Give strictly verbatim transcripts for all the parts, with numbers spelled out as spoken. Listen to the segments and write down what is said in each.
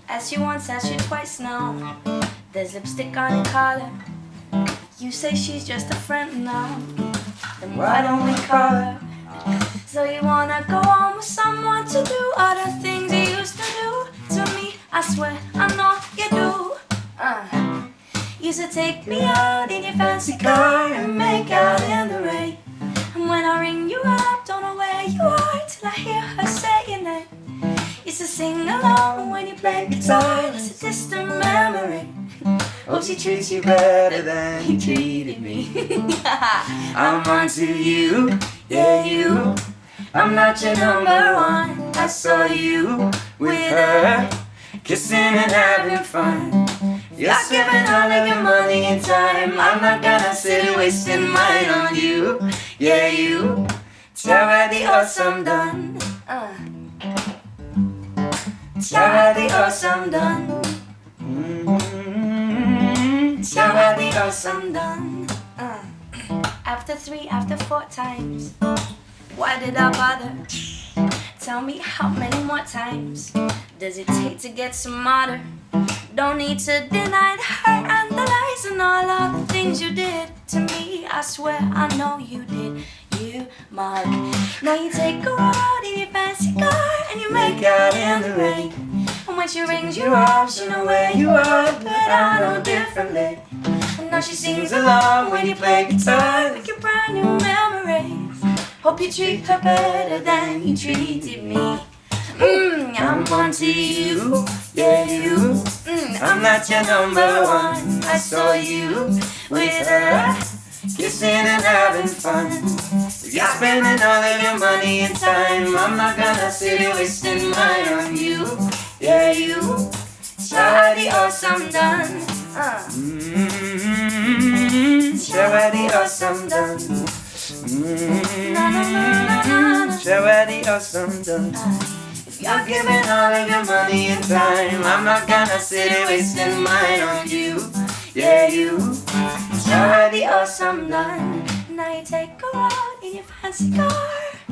Asked you once, asked you twice now. There's lipstick on your collar. You say she's just a friend now. Then why don't we call her? So you wanna go on with someone to do all the things you used to do to me? I swear I know you do. Uh. Used to take me out in your fancy car and make out in the rain. And when I ring you up, don't know where you are till I hear her say your name. Used to sing along when you played guitar. It's a distant memory. Hope she treats you better than you treated me. I'm onto you, yeah you. I'm not your number one. I saw you with her, kissing and having fun. You're giving all of your money and time. I'm not gonna sit and wasting mine on you, yeah you. Tell her the awesome done. Uh. Tell her the awesome done. Mm-hmm. Tell her the awesome done. Uh. After three, after four times, why did I bother? Tell me how many more times does it take to get smarter? Don't need to deny the hurt and the lies and all of the things you did to me. I swear I know you did, you mug. Now you take her out in your fancy car and you make out in the rain. And when she rings you up, she know where you are, but I know differently. And now she sings along when you play guitar, make your brand new memories. Hope you treat her better than you treated me. Mmm, I'm onto you, yeah you. Mm, I'm not your number one. I saw you with her, kissing and having fun. If you're spending all of your money and time, I'm not gonna sit here wasting mine on you, yeah you. Tell her the awesome done. Uh. Mm-hmm. Tell her the awesome done. Mm-hmm. Tell her the awesome done. If you're giving all of your money and time, I'm not gonna sit here wasting mine on you, yeah you. Tell her the awesome done. Now you take her out in your fancy car,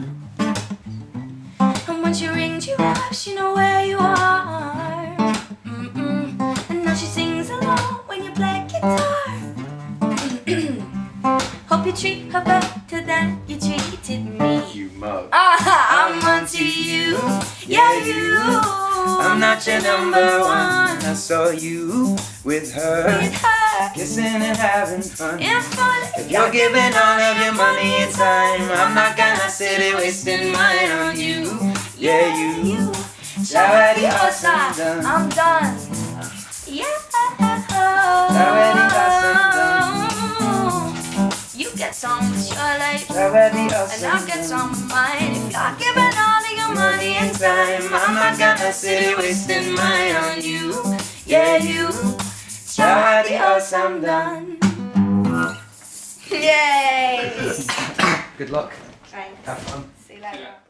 and when she rings you up, she know where you are. Mm-mm. And now she sings along when you play guitar. Hope you treat her better than you treated me. You mug. Ah, I'm onto you, yeah you. I'm not your number one. I saw you with her, With her, kissing and having fun. it's fun. If you're giving all of your money and time, I'm not gonna sit here wasting mine on you, yeah you. Tell her the awesome done. I'm done. Yeah. Tell her the awesome done. You get some with your life, Tell her the and awesome I'll get done. some with mine. If you're giving all of your money and time, I'm not gonna sit here wasting mine on you, yeah you. Tell her the awesome done. Yay! Good luck. Thanks. Have fun. See you later.